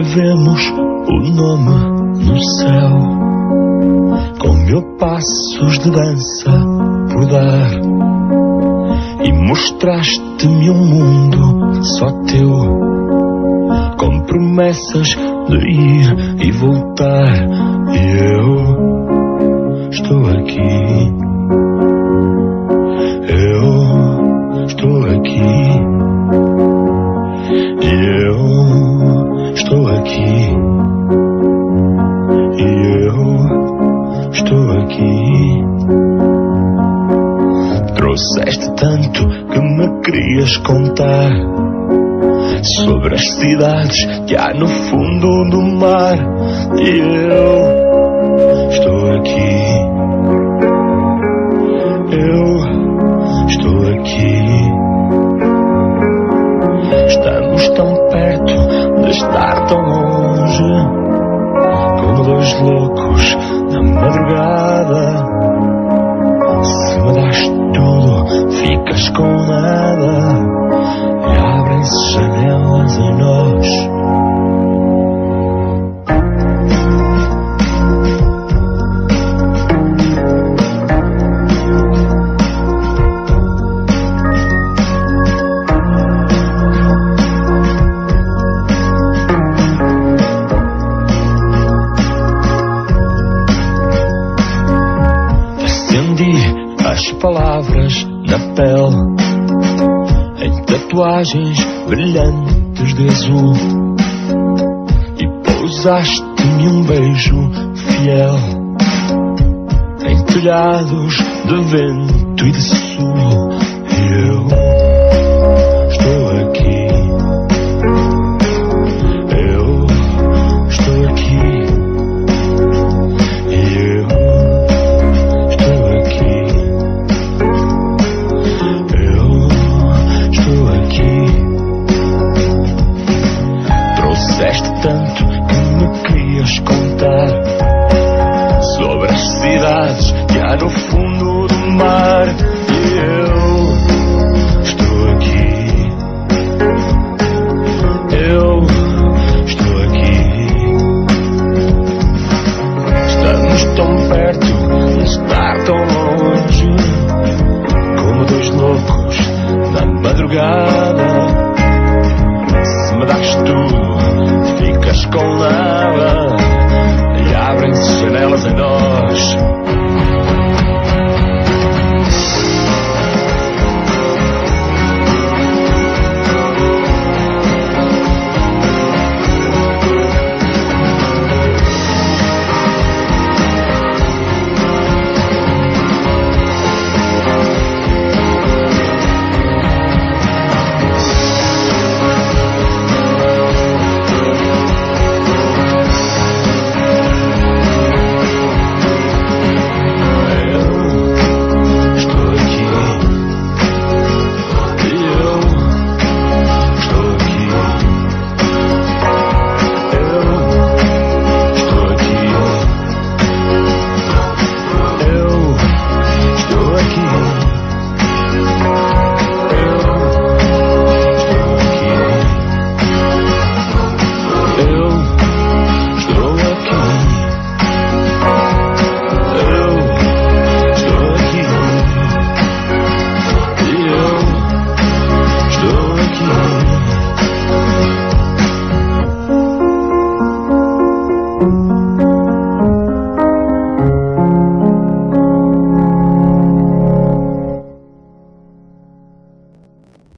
escrevemos o nome no céu, com 1000 passos de dança por dar, e mostraste-me um mundo só teu, com promessas de ir e voltar. E eu estou aqui, eu estou aqui, e eu estou aqui, e eu estou aqui. Trouxeste tanto que me querias contar sobre as cidades que há no fundo do mar. E eu estou aqui, eu estou aqui. Estamos tão perto de estar tão longe, como dois loucos na madrugada. Se me das tudo, ficas com nada, e abrem-se janelas em nós. As palavras na pele, em tatuagens brilhantes de azul, e pousaste-me um beijo fiel em telhados de vento e de sul. E eu estou aqui, eu estou aqui, e eu estou aqui. Trouxeste tanto que me querias contar sobre as cidades que há no fundo do mar. E eu estou aqui, eu estou aqui. Estamos tão perto de estar tão longe, como dois loucos na madrugada. Se me das tudo, ficas com nada, e abrem-se janelas em nós.